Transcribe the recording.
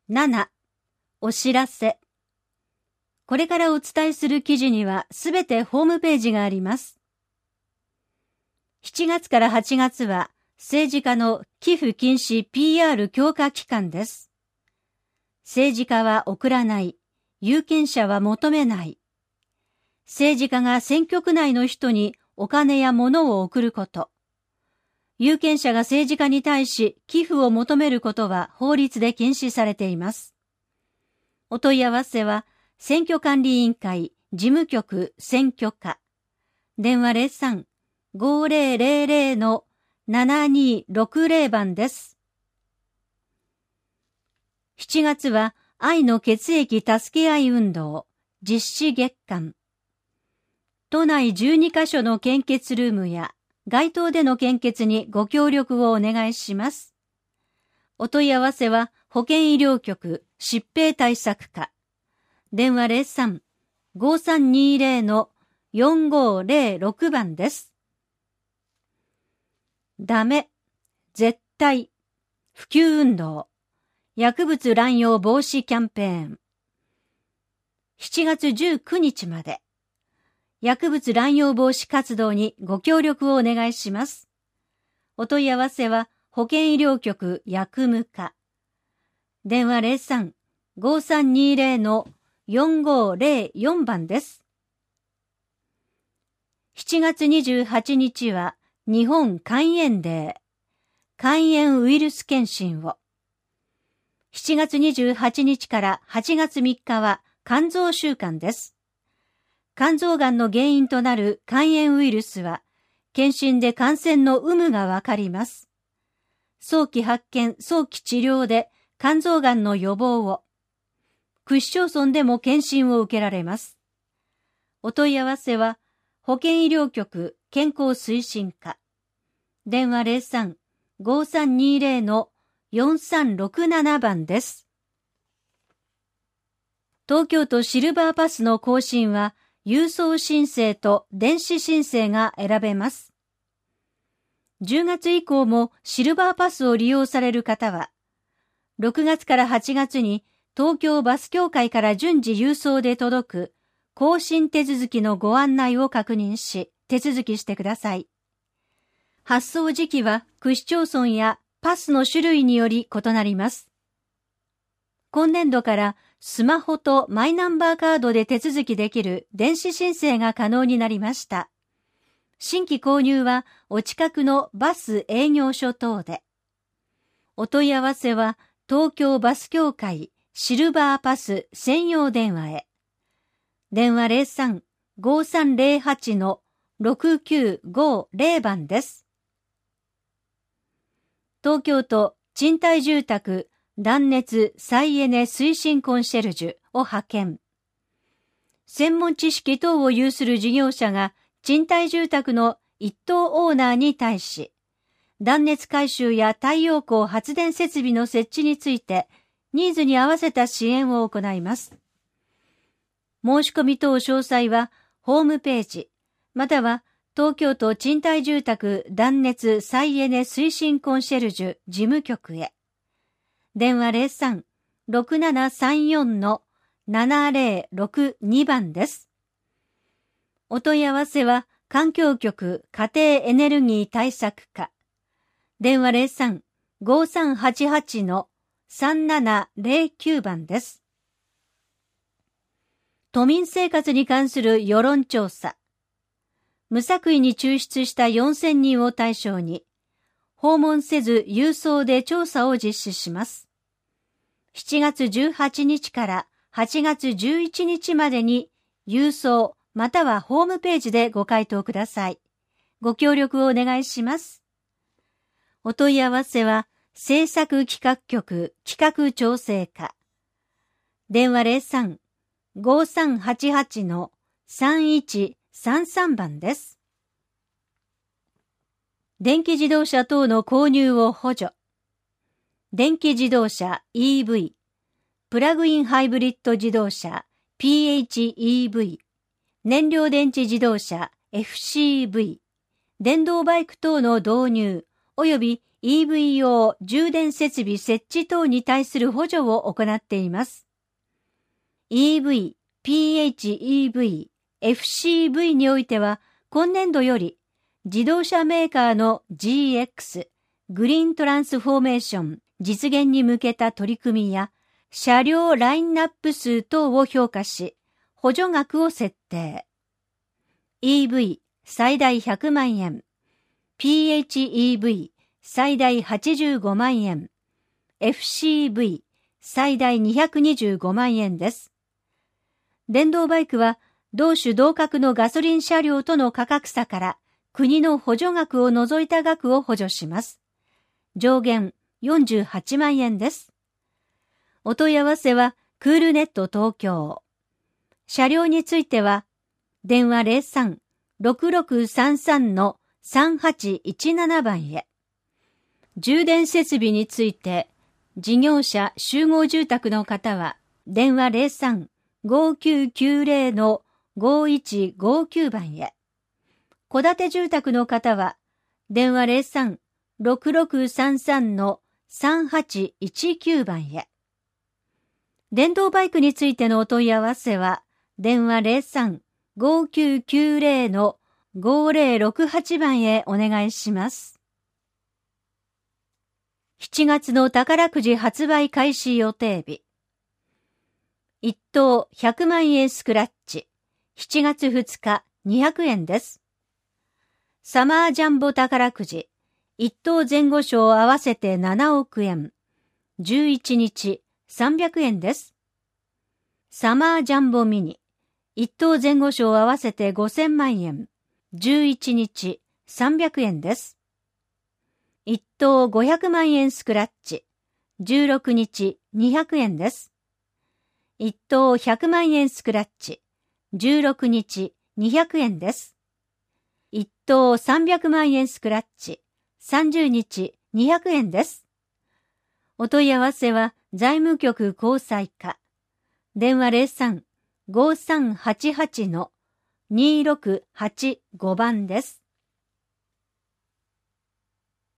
7、お知らせ。これからお伝えする記事にはすべてホームページがあります。7月から8月は政治家の寄付禁止 PR 強化期間です。政治家は送らない。有権者は求めない。政治家が選挙区内の人にお金や物を送ること。有権者が政治家に対し寄付を求めることは法律で禁止されています。お問い合わせは、選挙管理委員会事務局選挙課。電話03-5000-7260番です。7月は愛の血液助け合い運動実施月間。都内12カ所の献血ルームや街頭での献血にご協力をお願いします。お問い合わせは保健医療局疾病対策課。電話03-5320-4506番です。ダメ、絶対、普及運動、薬物乱用防止キャンペーン。7月19日まで。薬物乱用防止活動にご協力をお願いします。お問い合わせは保健医療局薬務課。電話03-5320-4504番です。7月28日は日本肝炎デー、肝炎ウイルス検診を。7月28日から8月3日は肝臓週間です。肝臓がんの原因となる肝炎ウイルスは、検診で感染の有無がわかります。早期発見、早期治療で肝臓がんの予防を。区市町村でも検診を受けられます。お問い合わせは、保健医療局健康推進課。電話03-5320-4367番です。東京都シルバーパスの更新は、郵送申請と電子申請が選べます。10月以降もシルバーパスを利用される方は、6月から8月に東京バス協会から順次郵送で届く更新手続きのご案内を確認し、手続きしてください。発送時期は区市町村やパスの種類により異なります。今年度からスマホとマイナンバーカードで手続きできる電子申請が可能になりました。新規購入はお近くのバス営業所等で。お問い合わせは東京バス協会シルバーパス専用電話へ。電話03-5308-6950番です。東京都賃貸住宅断熱再エネ推進コンシェルジュを派遣。専門知識等を有する事業者が賃貸住宅の一棟オーナーに対し、断熱改修や太陽光発電設備の設置についてニーズに合わせた支援を行います。申し込み等詳細はホームページ、または東京都賃貸住宅断熱再エネ推進コンシェルジュ事務局へ。電話03-6734-7062番です。お問い合わせは環境局家庭エネルギー対策課。電話03-5388-3709番です。都民生活に関する世論調査。無作為に抽出した4000人を対象に、訪問せず郵送で調査を実施します。7月18日から8月11日までに郵送またはホームページでご回答ください。ご協力をお願いします。お問い合わせは政策企画局企画調整課。電話03-5388-3133番です。電気自動車等の購入を補助。電気自動車 EV、プラグインハイブリッド自動車 PHEV、燃料電池自動車 FCV、電動バイク等の導入及び EV 用充電設備設置等に対する補助を行っています。EV、PHEV、FCV においては、今年度より自動車メーカーの GX、グリーントランスフォーメーション実現に向けた取り組みや、車両ラインナップ数等を評価し、補助額を設定。EV 最大100万円、PHEV 最大85万円、FCV 最大225万円です。電動バイクは同種同格のガソリン車両との価格差から国の補助額を除いた額を補助します。上限48万円です。お問い合わせはクールネット東京。車両については電話 03-6633-3817 番へ。充電設備について事業者集合住宅の方は電話 03-5990-5159 番へ。戸建て住宅の方は電話 03-6633-3819 番へ。電動バイクについてのお問い合わせは電話 03-5990-5068 番へお願いします。7月の宝くじ発売開始予定日。1等100万円スクラッチ。7月2日200円です。サマージャンボ宝くじ。1等前後賞合わせて7億円。11日300円です。サマージャンボミニ。1等前後賞合わせて5000万円。11日300円です。1等500万円スクラッチ。16日200円です。1等100万円スクラッチ。16日200円です。1等300万円スクラッチ。30日200円です。お問い合わせは財務局交際課。電話 03-5388-2685 番です。